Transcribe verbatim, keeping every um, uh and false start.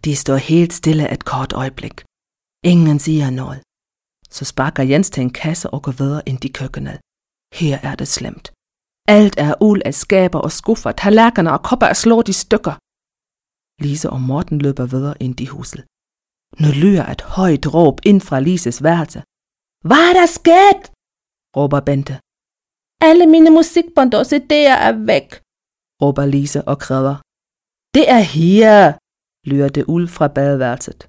De står helt stille et kort øjeblik. Ingen siger noget. Så sparker Jens til en kasse og går videre ind i køkkenet. Her er det slemt. Alt er uld af skaber og skuffer, tallerkener og kopper er slået i stykker. Lise og Morten løber videre ind i huset. Nu lyder et højt råb ind fra Lises værelse. Hvad er der sket? råber Bente. Alle mine musikbånd og C D'er er væk, råber Lise og kræver. Det er her, lyder det uld fra badeværelset.